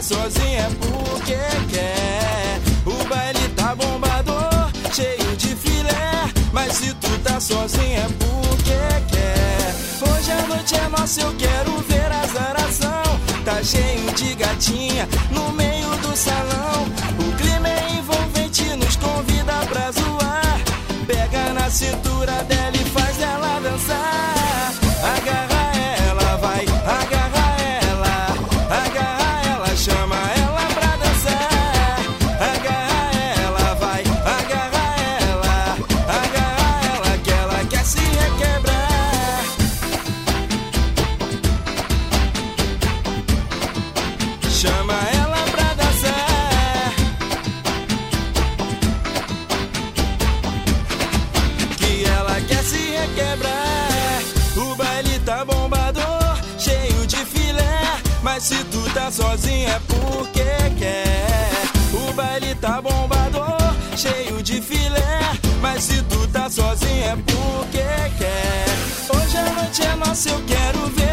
sozinha é porque quer. O baile tá bombador, cheio de filé, mas se tu tá sozinha é porque quer. Hoje a noite é nossa, eu quero ver a azaração. Tá cheio de gatinha no meio do salão. O clima é envolvente, nos convida pra zoar. Pega na cintura dela e faz ela dançar. Agarra ela, vai, agarra ela. Agarra ela, chama ela pra dançar. Agarra ela, vai, agarra ela. Agarra ela que ela quer se requebrar. Chama ela pra dançar, que ela quer se requebrar. O baile tá bombador, cheio de filé, mas se tu tá sozinha é porque quer. O baile tá bombador, cheio de filé, mas se tu tá sozinha é porque quer. Hoje a noite é nossa, eu quero ver